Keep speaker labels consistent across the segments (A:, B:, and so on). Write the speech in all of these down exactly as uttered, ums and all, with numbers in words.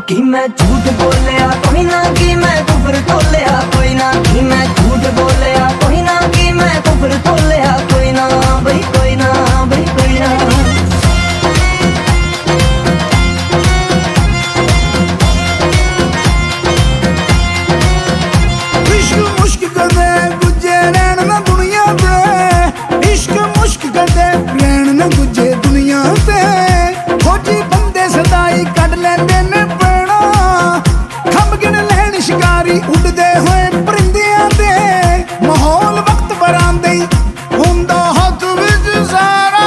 A: कि मैं झूठ बोलिया कोई ना, कि मैं कुफर तोलिया कोई ना, कि मैं झूठ बोलिया कोई ना, कि मैं कुफर तोलिया कोई ना, भाई कोई ना, भाई कोई ना।
B: इश्क मुश्क करदे गुज्जे रैन ना दुनिया ते, इश्क मुश्क करदे रैन ना गुज्जे दुनिया ते। फौजी बंदे सदाई कढ लैंदे ने पैणा, खंब गिन लैन शिकारी उड़दे होए परिंदियां ते। माहौल वक्त बरांदे हुंदा हथ विच सारा,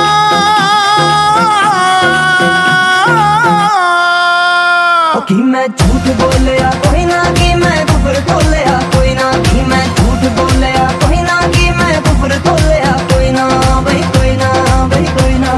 A: कि मैं झूठ बोलिया कोई ना, कि मैं कुफर तोलिया कोई ना, कि मैं झूठ बोलिया कोई ना, कि मैं कुफर तोलिया कोई ना, भाई कोई ना, भाई कोई ना।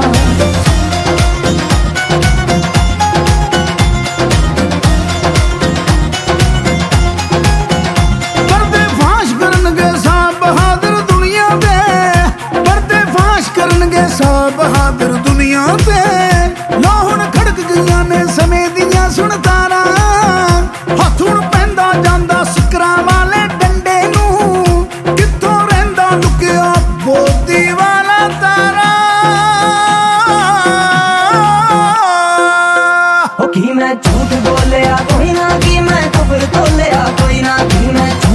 B: पर्दे फाश करनगे साहब बहादुर दुनिया ते, पर्दे फाश करनगे साहब बहादुर दुनिया ते। लो हुण खड़क गईयां ने समय दियां सुण तारा, हथ हुण पैंदा जांदा सिकरां वाले डंडे नूं। कित्थों रहिंदा लुकिया बोदी वाला तारा,
A: कि मैं झूठ बोलिया कोई ना, कि मैं कुफर तोलिया कोई ना, कि मैं